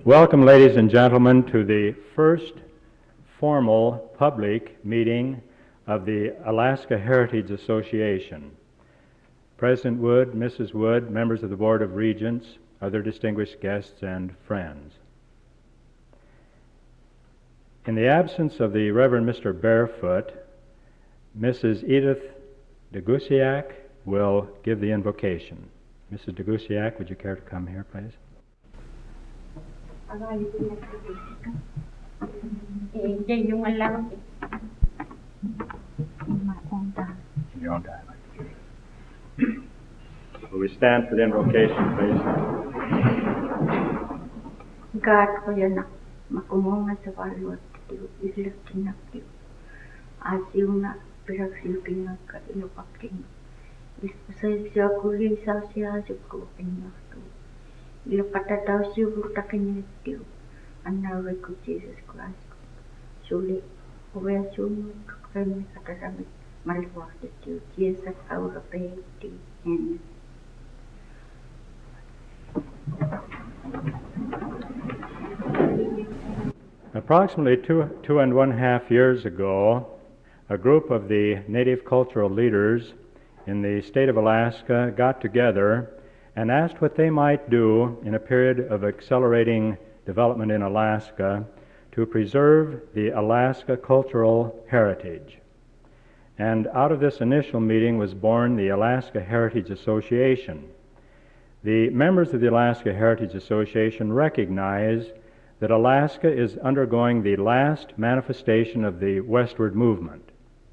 Welcome, ladies and gentlemen, to the first formal public meeting of the Alaska Heritage Association. President Wood, Mrs. Wood, members of the Board of Regents, other distinguished guests and friends. In the absence of the Reverend Mr. Barefoot, Mrs. Edith Degusiak will give the invocation. Mrs. Degusiak, would you care to come here, please? Will we stand for the invocation, please? God, for your makumonga sa valor, islak kinakti. Asiuna, piraksilpinga ka ilopaking. Ispasay siya kuli sa siya sa kupinakto. Ilapatataw siya vurtakin nito. Anaway ko Jesus Christ. Suli, uwaya sumo, kami kataramit, maliwak dito. Jesus, our faith, and Approximately two and 1/2 years ago, a group of the Native cultural leaders in the state of Alaska got together and asked what they might do in a period of accelerating development in Alaska to preserve the Alaska cultural heritage. And out of this initial meeting was born the Alaska Heritage Association. The members of the Alaska Heritage Association recognize that Alaska is undergoing the last manifestation of the westward movement.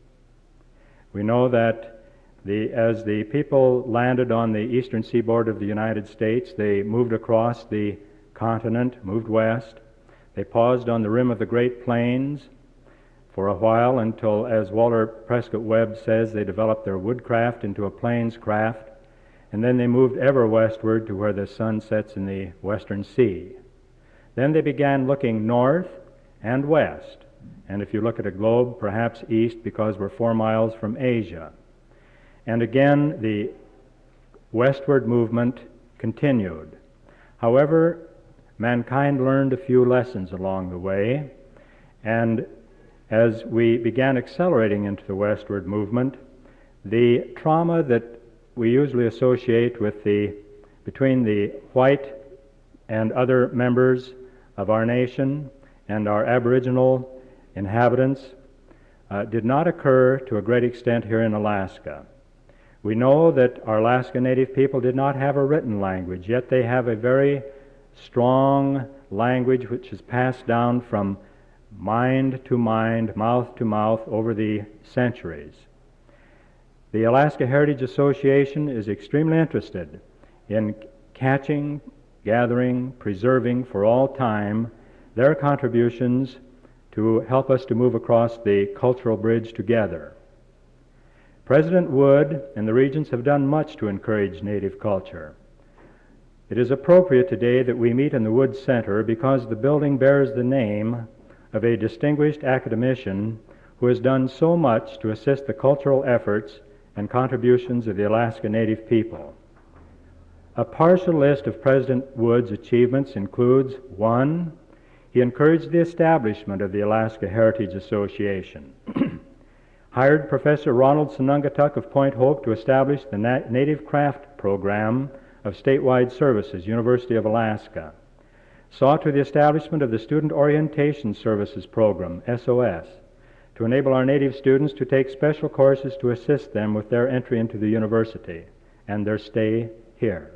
We know that as the people landed on the eastern seaboard of the United States, they moved across the continent, moved west. They paused on the rim of the Great Plains for a while until, as Walter Prescott Webb says, they developed their woodcraft into a plains craft, and then they moved ever westward to where the sun sets in the western sea. Then they began looking north and west, and if you look at a globe, perhaps east, because we're 4 miles from Asia. And again, the westward movement continued. However, mankind learned a few lessons along the way, and as we began accelerating into the westward movement, the trauma that we usually associate with between the white and other members of our nation and our Aboriginal inhabitants did not occur to a great extent here in Alaska. We know that our Alaska Native people did not have a written language, yet they have a very strong language which is passed down from mind to mind, mouth to mouth over the centuries. The Alaska Heritage Association is extremely interested in catching, gathering, preserving for all time their contributions to help us to move across the cultural bridge together. President Wood and the Regents have done much to encourage Native culture. It is appropriate today that we meet in the Wood Center because the building bears the name of a distinguished academician who has done so much to assist the cultural efforts and contributions of the Alaska Native people. A partial list of President Wood's achievements includes: 1, he encouraged the establishment of the Alaska Heritage Association, hired Professor Ronald Sanungatuk of Point Hope to establish the Native Craft Program of Statewide Services, University of Alaska, saw to the establishment of the Student Orientation Services Program, SOS, to enable our Native students to take special courses to assist them with their entry into the university and their stay here.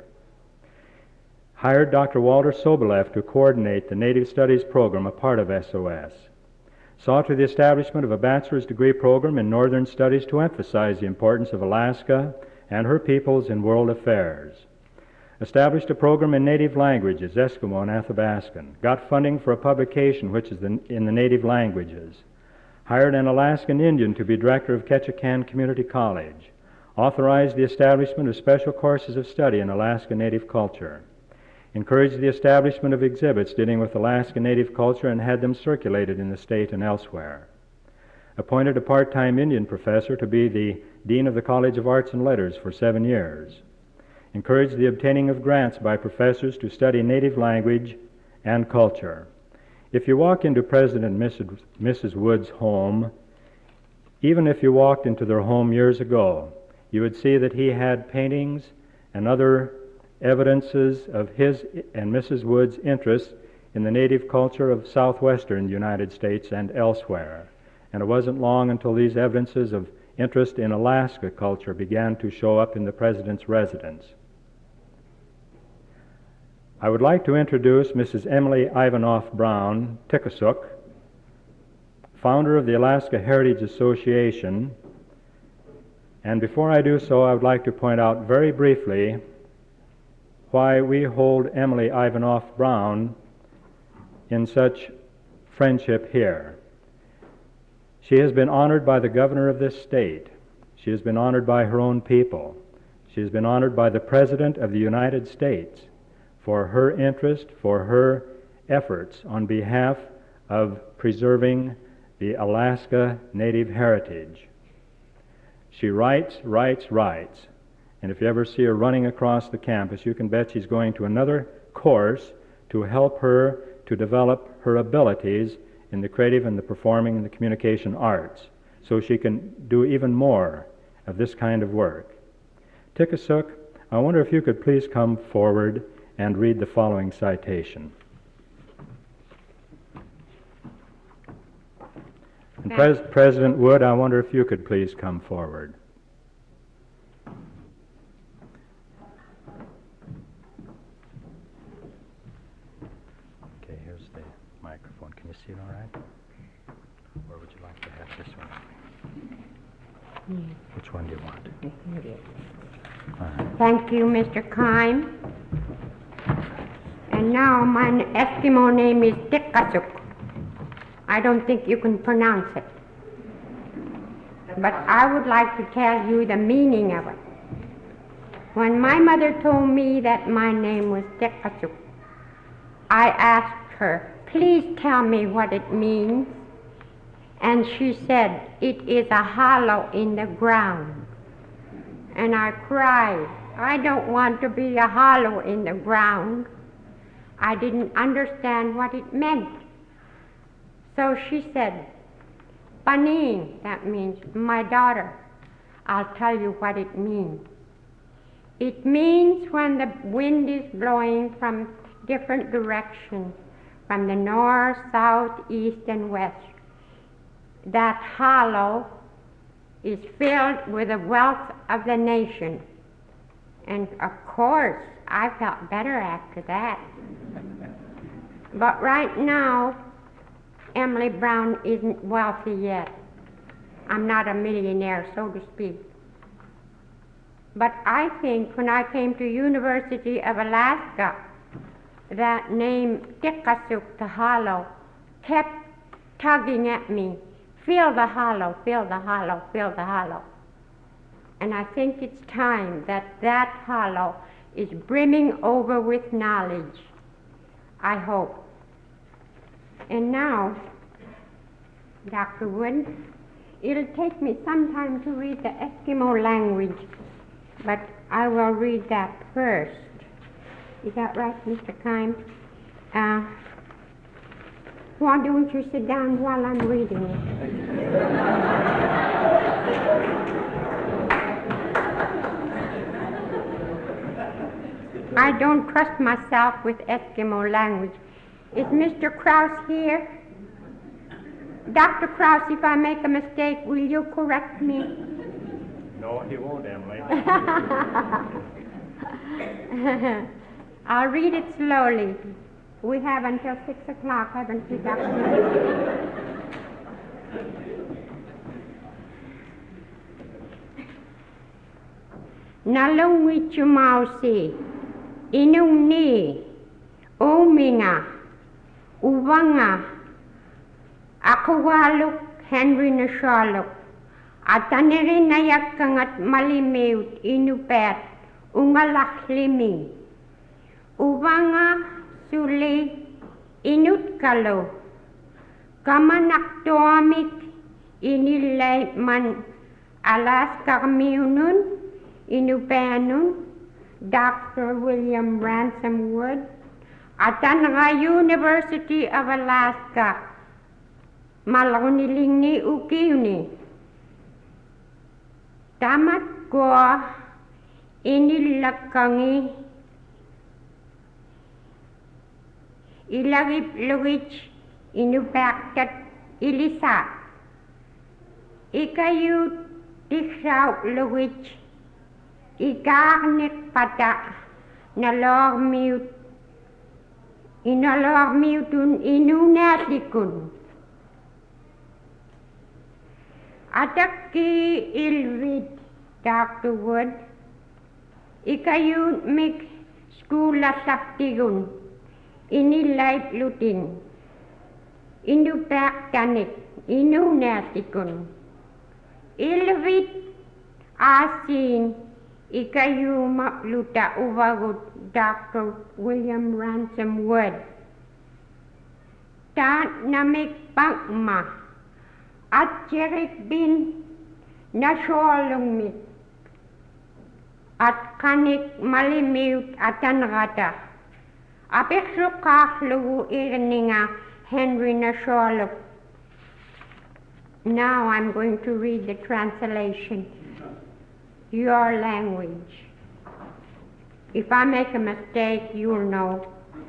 Hired Dr. Walter Soboleff to coordinate the Native Studies program, a part of SOS. Saw to the establishment of a bachelor's degree program in Northern Studies to emphasize the importance of Alaska and her peoples in world affairs. Established a program in native languages, Eskimo and Athabascan. Got funding for a publication which is in the native languages. Hired an Alaskan Indian to be director of Ketchikan Community College. Authorized the establishment of special courses of study in Alaska Native culture. Encouraged the establishment of exhibits dealing with Alaska Native culture and had them circulated in the state and elsewhere. Appointed a part-time Indian professor to be the Dean of the College of Arts and Letters for 7 years. Encouraged the obtaining of grants by professors to study native language and culture. If you walk into President and Mrs. Wood's home, even if you walked into their home years ago, you would see that he had paintings and other evidences of his and Mrs. Wood's interest in the native culture of southwestern United States and elsewhere. And it wasn't long until these evidences of interest in Alaska culture began to show up in the President's residence. I would like to introduce Mrs. Emily Ivanoff Brown Tikasuk, founder of the Alaska Heritage Association. And before I do so, I would like to point out very briefly why we hold Emily Ivanoff Brown in such friendship here. She has been honored by the governor of this state. She has been honored by her own people. She has been honored by the President of the United States for her interest, for her efforts on behalf of preserving the Alaska native heritage. She writes, and if you ever see her running across the campus, you can bet she's going to another course to help her to develop her abilities in the creative and the performing and the communication arts, so she can do even more of this kind of work. Tikasuk, I wonder if you could please come forward and read the following citation. And President Wood, I wonder if you could please come forward. Okay, here's the microphone. Can you see it all right? Or would you like to have this one? Which one do you want? All right. Thank you, Mr. Kime. And now my Eskimo name is Tikasuk. I don't think you can pronounce it. But I would like to tell you the meaning of it. When my mother told me that my name was Tikasuk, I asked her, please tell me what it means. And she said, it is a hollow in the ground. And I cried, I don't want to be a hollow in the ground. I didn't understand what it meant. So she said, Panin, that means my daughter. I'll tell you what it means. It means when the wind is blowing from different directions, from the north, south, east, and west, that hollow is filled with the wealth of the nation. And of course, I felt better after that. But right now, Emily Brown isn't wealthy yet. I'm not a millionaire, so to speak. But I think when I came to University of Alaska, that name Tikasuk, the hollow, kept tugging at me. Fill the hollow, fill the hollow, fill the hollow. And I think it's time that that hollow is brimming over with knowledge. I hope. And now, Dr. Wood, it'll take me some time to read the Eskimo language, but I will read that first. Is that right, Mr. Kime? Why don't you sit down while I'm reading it? I don't trust myself with Eskimo language. Is Mr. Krause here? Dr. Krause, if I make a mistake, will you correct me? No, he won't, Emily. I'll read it slowly. We have until 6 o'clock, haven't we, Dr. Nalungwi chumausi, inung ni, Ominga, Uvanga, Akawaluk, Henry Nashaluk, Atanirin Nayakangat Malimeut, Inupat, Ungalachlimi, Uvanga, Suli, Inutkalo, Kamanaktoamik, Inilayman, Alaska Miunun, Inupanun, Dr. William Ransom Wood, Atanga University of Alaska, maloniling ni ukiuni. Tamat ko inilakangi ilagip lugich inubaktat ilisa. Ikayut tiksaw lugich ikaknik pata inalormiutun inunatikun. Ataki ilvid, Dr. Wood, ikayun mik skula saptigun, inilaip lutin, inupaktanik, inunatikun. Ilvid asin, ikayu luta uvagut, Dr. William Ransom Wood. Ta namik pangma. At jerik bin nasyolungmit at kanik malimiut atanrata. Apeksukak lugu irninga Henry nasyoluk. Now I'm going to read the translation, your language. If I make a mistake, you'll know.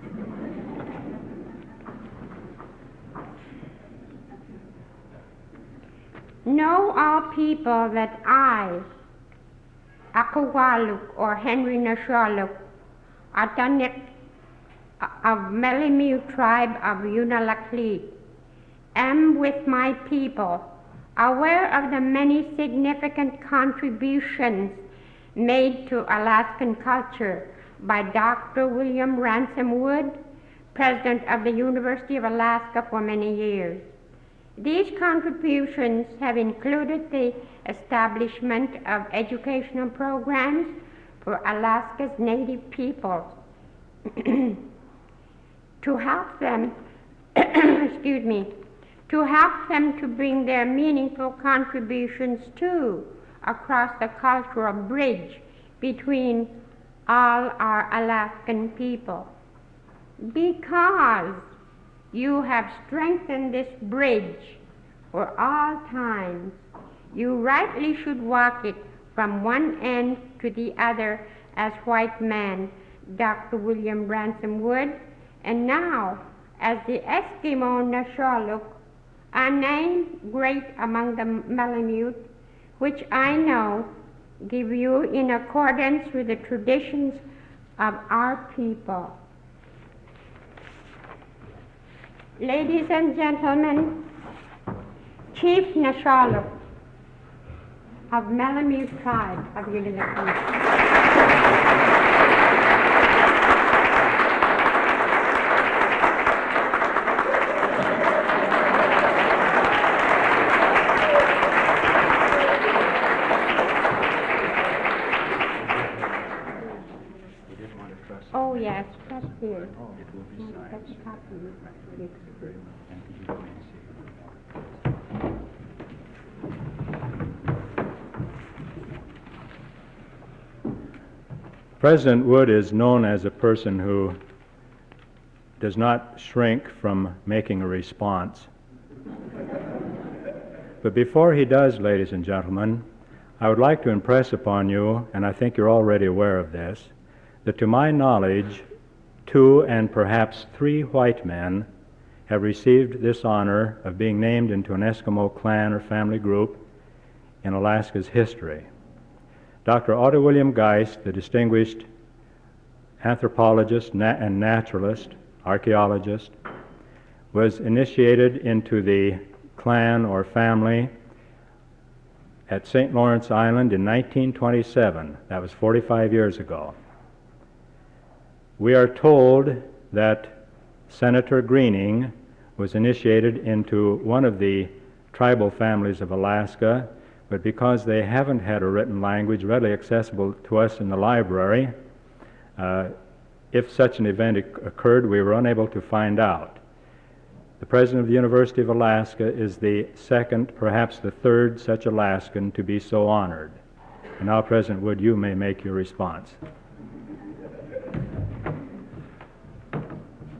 Know all people that I, Akawaluk or Henry Nashaluk, Atanik of Melimiu tribe of Unalakli, am with my people aware of the many significant contributions made to Alaskan culture by Dr. William Ransom Wood, president of the University of Alaska for many years. These contributions have included the establishment of educational programs for Alaska's native peoples to help them, to help them to bring their meaningful contributions to across the cultural bridge between all our Alaskan people. Because you have strengthened this bridge for all times, you rightly should walk it from one end to the other as white man, Dr. William Ransom Wood, and now as the Eskimo Nashaluk, a name great among the Malamute, which I know give you in accordance with the traditions of our people. Ladies and gentlemen, Chief Nashaluk of Malamute tribe of Unalakleet. Oh yes, that's here. It will be signed. That's a copy. Yes. President Wood is known as a person who does not shrink from making a response. But before he does, ladies and gentlemen, I would like to impress upon you, and I think you're already aware of this, that to my knowledge, 2 and perhaps 3 white men have received this honor of being named into an Eskimo clan or family group in Alaska's history. Dr. Otto William Geist, the distinguished anthropologist and naturalist, archaeologist, was initiated into the clan or family at St. Lawrence Island in 1927. That was 45 years ago. We are told that Senator Greening was initiated into one of the tribal families of Alaska, but because they haven't had a written language readily accessible to us in the library, if such an event occurred, we were unable to find out. The president of the University of Alaska is the second, perhaps the third such Alaskan to be so honored. And now, President Wood, you may make your response.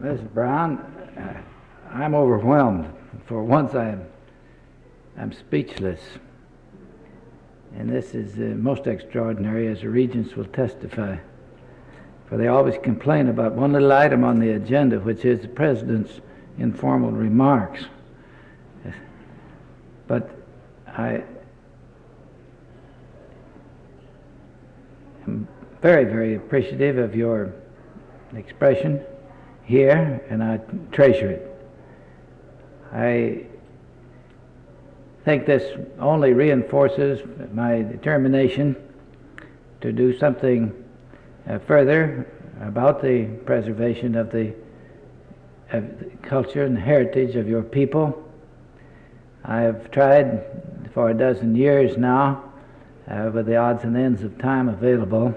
Mrs. Brown, I'm overwhelmed. For once, I'm speechless. And this is most extraordinary, as the regents will testify. For they always complain about one little item on the agenda, which is the president's informal remarks. But I am very, very appreciative of your expression here, and I treasure it. I think this only reinforces my determination to do something further about the preservation of the culture and heritage of your people. I have tried for a dozen years now, with the odds and ends of time available,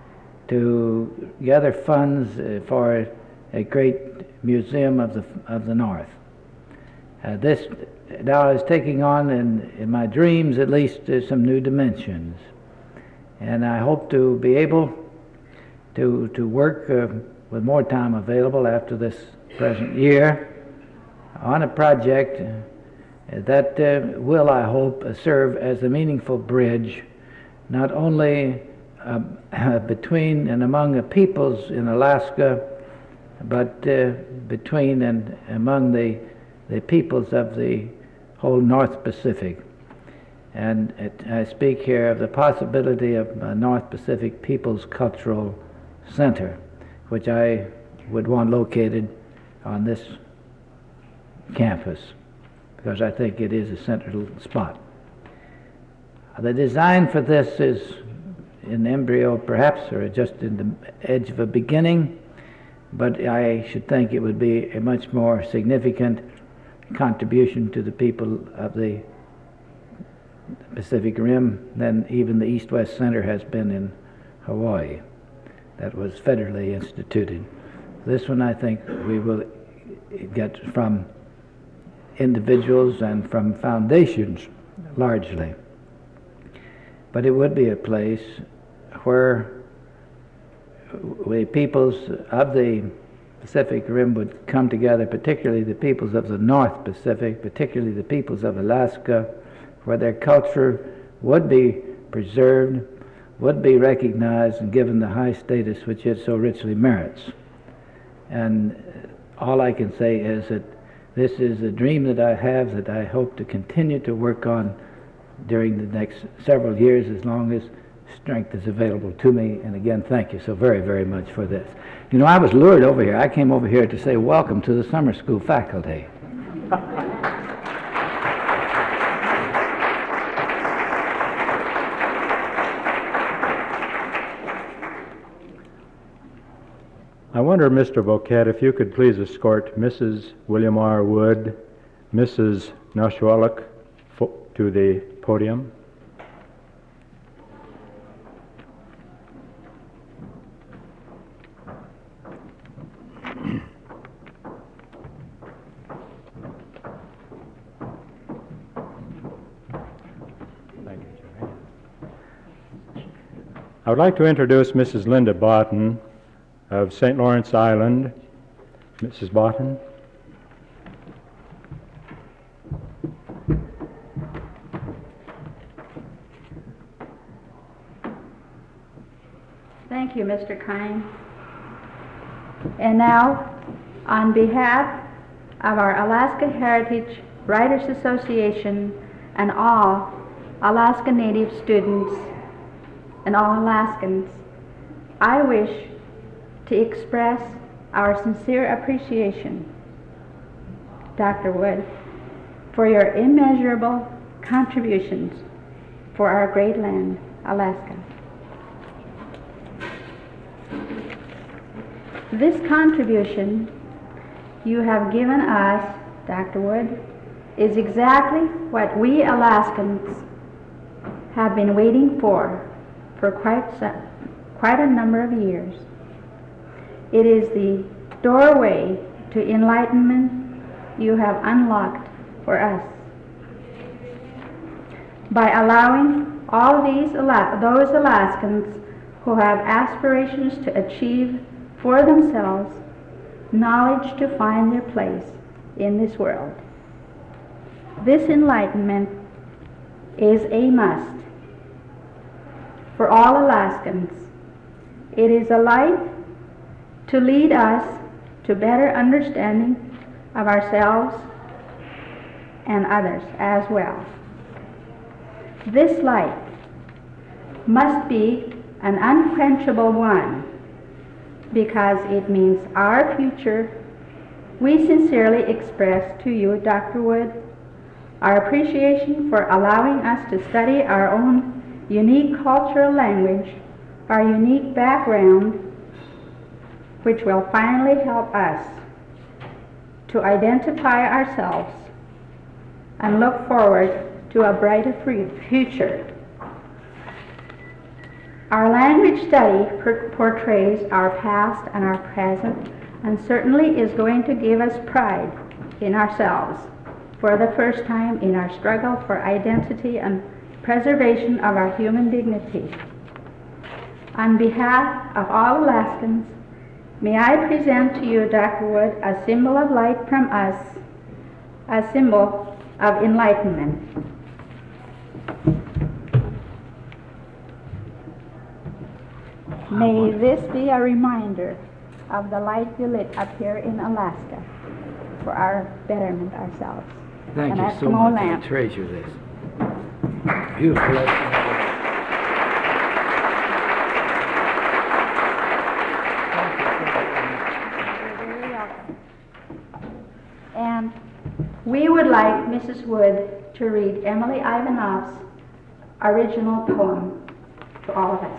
to gather funds for a great museum of the North. This now is taking on, in my dreams at least, some new dimensions. And I hope to be able to work with more time available after this present year on a project that will, I hope, serve as a meaningful bridge not only between and among the peoples in Alaska, but between and among the peoples of the whole North Pacific. And I speak here of the possibility of a North Pacific Peoples Cultural Center, which I would want located on this campus, because I think it is a central spot. The design for this is in embryo, perhaps, or just in the edge of a beginning, but I should think it would be a much more significant contribution to the people of the Pacific Rim than even the East-West Center has been in Hawaii. That was federally instituted. This one, I think, we will get from individuals and from foundations largely. But it would be a place where the peoples of the Pacific Rim would come together, particularly the peoples of the North Pacific, particularly the peoples of Alaska, where their culture would be preserved, would be recognized and given the high status which it so richly merits. And all I can say is that this is a dream that I have, that I hope to continue to work on during the next several years, as long as strength is available to me. And again, thank you so very, very much for this. You know, I was lured over here. I came over here to say welcome to the summer school faculty. I wonder, Mr. Boquette, if you could please escort Mrs. William R. Wood, Mrs. Nashwalik to the podium. I would like to introduce Mrs. Linda Botten of St. Lawrence Island. Mrs. Botten. Thank you, Mr. Kine. And now, on behalf of our Alaska Heritage Writers Association and all Alaska Native students and all Alaskans, I wish to express our sincere appreciation, Dr. Wood, for your immeasurable contributions for our great land, Alaska. This contribution you have given us, Dr. Wood, is exactly what we Alaskans have been waiting for quite a number of years. It is the doorway to enlightenment you have unlocked for us. By allowing all those Alaskans who have aspirations to achieve for themselves knowledge to find their place in this world. This enlightenment is a must for all Alaskans. It is a light to lead us to better understanding of ourselves and others as well. This light must be an unquenchable one because it means our future. We sincerely express to you, Dr. Wood, our appreciation for allowing us to study our own unique cultural language, our unique background, which will finally help us to identify ourselves and look forward to a brighter future. Our language study portrays our past and our present, and certainly is going to give us pride in ourselves for the first time in our struggle for identity and preservation of our human dignity. On behalf of all Alaskans, may I present to you, Dr. Wood, a symbol of light from us, a symbol of enlightenment. May this be a reminder of the light you lit up here in Alaska for our betterment ourselves. Thank An you so Eskimo much. lamp. I treasure this. Beautiful. And we would like Mrs. Wood to read Emily Ivanov's original poem to all of us.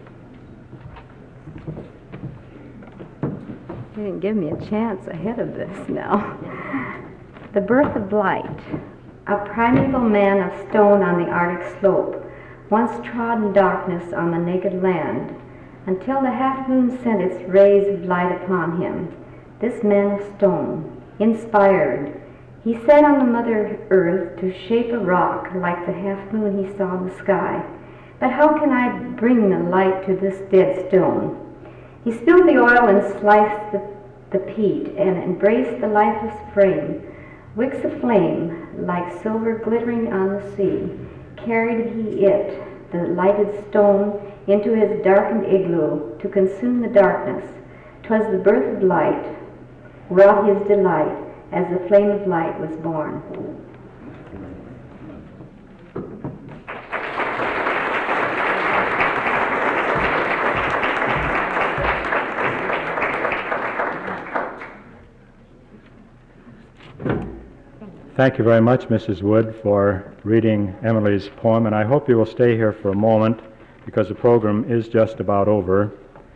You didn't give me a chance ahead of this now. The Birth of Light. A primeval man of stone on the Arctic slope once trod in darkness on the naked land until the half-moon sent its rays of light upon him. This man of stone, inspired, he set on the Mother Earth to shape a rock like the half-moon he saw in the sky. But how can I bring the light to this dead stone? He spilled the oil and sliced the peat and embraced the lifeless frame. Wicks of flame, like silver glittering on the sea, carried he it, the lighted stone, into his darkened igloo to consume the darkness. 'Twas the birth of light, wrought his delight as the flame of light was born. Thank you very much, Mrs. Wood, for reading Emily's poem, and I hope you will stay here for a moment because the program is just about over.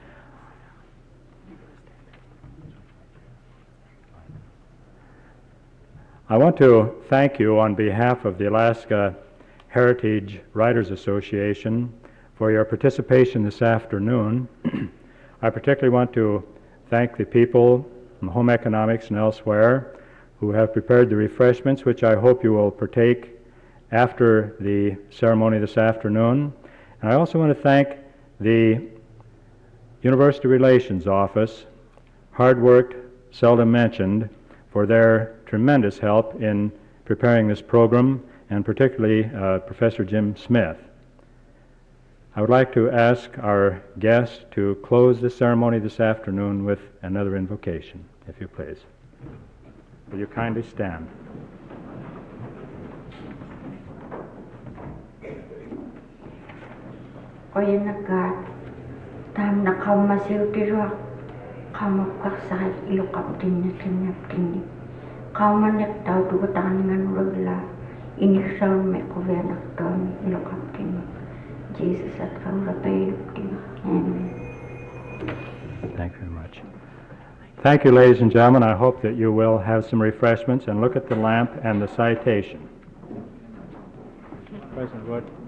I want to thank you on behalf of the Alaska Heritage Writers Association for your participation this afternoon. I particularly want to thank the people from Home Economics and elsewhere who have prepared the refreshments, which I hope you will partake after the ceremony this afternoon. And I also want to thank the University Relations Office, hard-worked, seldom mentioned, for their tremendous help in preparing this program, and particularly Professor Jim Smith. I would like to ask our guests to close the ceremony this afternoon with another invocation, if you please. Will you kindly stand? Oyanagat, tam na kaumasiltirwa, kamakasay ilokaptin na sinaptin. Kaumanek daw dugataningan ragla, inisaw me kuvenak dami ilokaptin. Jesus at kaurapayuptin. Amen. Thank you very much. Thank you, ladies and gentlemen. I hope that you will have some refreshments and look at the lamp and the citation. President Wood.